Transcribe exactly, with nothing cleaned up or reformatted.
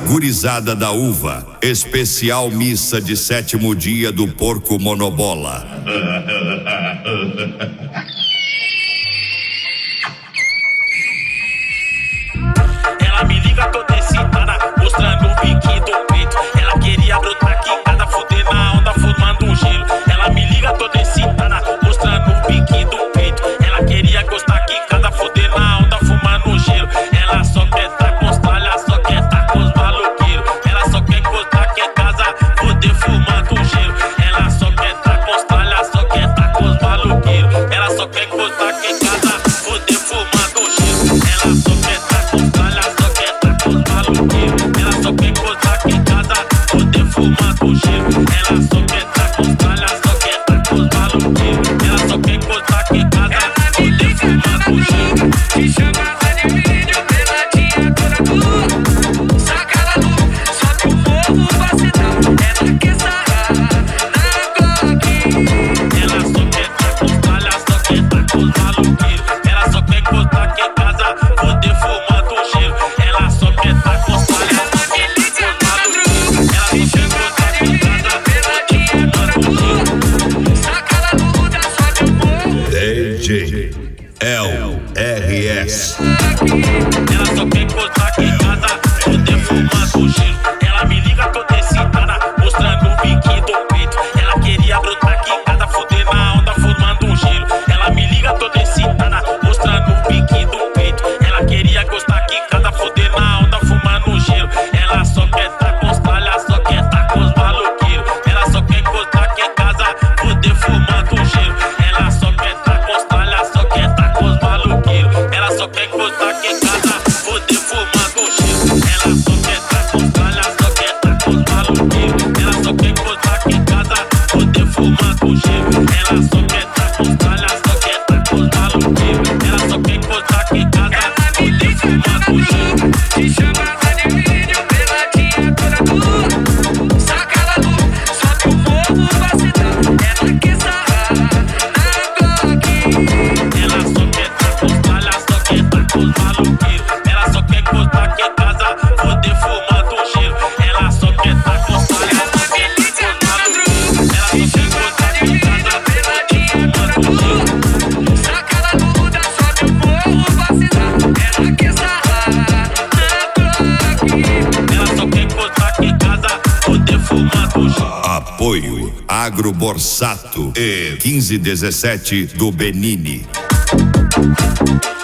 Gurizada da Uva, especial missa de sétimo dia do porco monobola. Ela me liga toda excitada, mostrando o biquinho do peito. Ela queria brotar quicada, fuder na onda, formando um gelo. Ela me liga toda excitada, mostrando o biquinho do peito. Ela queria gostar quicada, fuder na onda, fumando um gelo. Ela só quer tá com os tralhas, só quer tá com os maloqueiros. Ela só quer gostar que em casa, fuder fumando um gelo. Ela só quer tá com os tralhas, só quer tá com os maloqueiros. Ela só quer gostar que em casa, fuder fumando um gelo. Ela só quer tá com os tralhas, só quer tá com os maloqueiros. Ela só quer gostar que em casa, fuder fumando um gelo. Ela só quer tá com os tralhas, só quer tá com os maloqueiros. Ela só quer gostar que em casa, fuder fumando um gelo. Te chamava de vídeo pela tia toda tua. Saca ela nu, só que o povo vacilão. Ela quer sarrar na Glock. Ela só quer tá com os tralhas, só quer tá com os maloqueiros. Ela só quer gostar que em casa, fuder fumando um gelo. Ela só quer tá com os tralhas, só quer tá com os maloqueiros. Ela só quer gostar que em casa, fuder fumando um gelo. Saca ela nu, dá só que o povo. D J L R S. Ela só quer gostar que em casa, fuder fumando um gelo. Ela me liga toda excitada, mostrando o biquinho do peito. Ela queria brotar quicada, fuder na onda, formando um gelo. Ela me liga toda excitada, mostrando o biquinho do peito. Ela queria gostar quicada, fuder na onda, fumando um gelo. Ela só quer tá com os tralhas, só quer tá com os maloqueiros. Ela só quer gostar que em casa, fuder fumando um gelo. Ela só quer tá com os tralhas, só quer tá com os maloqueiros. Ela só quer gostar que em casa, fuder fumando um gelo. Ela só quer tá com os tralhas, só quer tá com os maloqueiros. Ela só quer gostar que em casa, fuder fumando um gelo. Ela só quer tá com os tralhas, só quer tá com os maloqueiros. Ela só quer gostar que em casa, fuder fumando um gelo. Te chamava de vídeo pela tia toda tua. Saca ela nu, só que o povo vacilão. Ela quer sarrar na Glock. Ela só quer tá com os tralhas, só quer tá com os maloqueiros. Ela só quer gostar que em casa, fuder fumando um gelo. Ela só quer tá com os tralhas, só quer tá com os maloqueiros. Ela só quer gostar que em casa, fuder fumando um gelo. Saca ela nu, dá só que o povo vacilão. Ela quer sarrar na Glock. Ela só quer gostar que em casa, fuder fumando um gelo. Apoio Agro Borsato e quinze dezessete do Benini.